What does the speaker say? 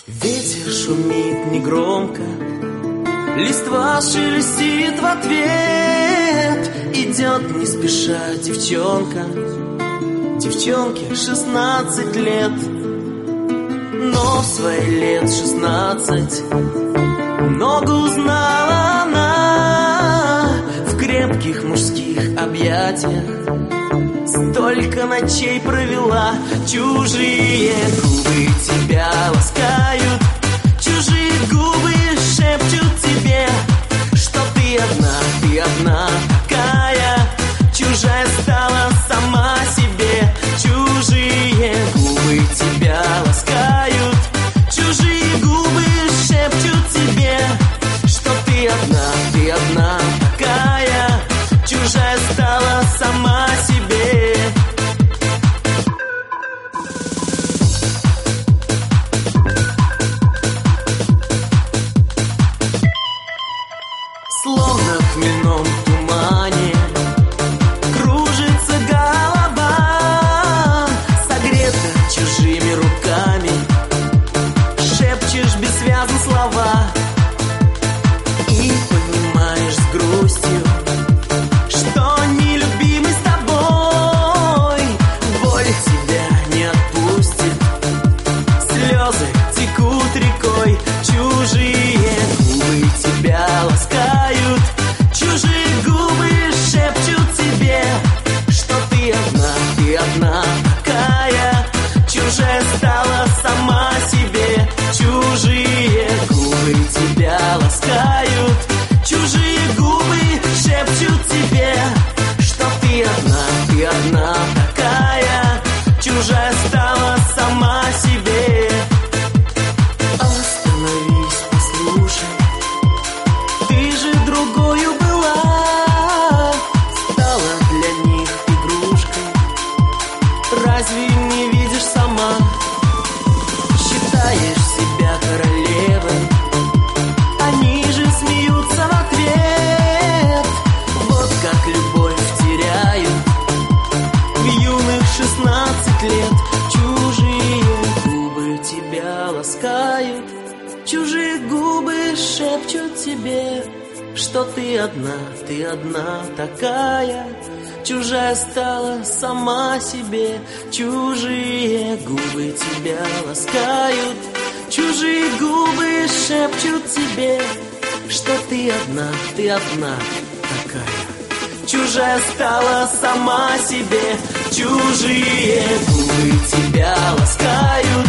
Ветер шумит негромко, листва шелестит в ответ. Идет не спеша девчонка, девчонке 16 лет. Но в свои лет 16 много узнала она в крепких мужских объятиях. Столько ночей провела, чужие губы тебя ласкают, чужие губы шепчут тебе, что ты одна такая, чужая стала сама себе. Чужие губы тебя ласкают, чужие губы шепчут тебе, что ты одна такая, чужая стала сама себе. Словно в хмельном тумане кружится голова, согрета чужими руками, шепчешь бессвязно слова и понимаешь с грустью, что нелюбимый с тобой боль тебя не отпустит, слезы текут рекой. Чужие губы тебя ласкают, чужие губы шепчут тебе, что ты одна такая, чужая стала сама себе. Чужие губы тебя ласкают, чужие губы шепчут тебе, что ты одна такая, чужая стала сама себе. Остановись, послушай, ты же другою была, стала для них игрушкой. Разве не видишь сама? Считаешь себя королевой, они же смеются в ответ. Вот как любовь теряют в юных 16 лет. Чужие губы тебя ласкают, чужие губы шепчут тебе, что ты одна такая, чужая стала сама себе. Чужие губы тебя ласкают, чужие губы шепчут тебе, что ты одна такая, чужая стала сама себе. Чужие губы тебя ласкают,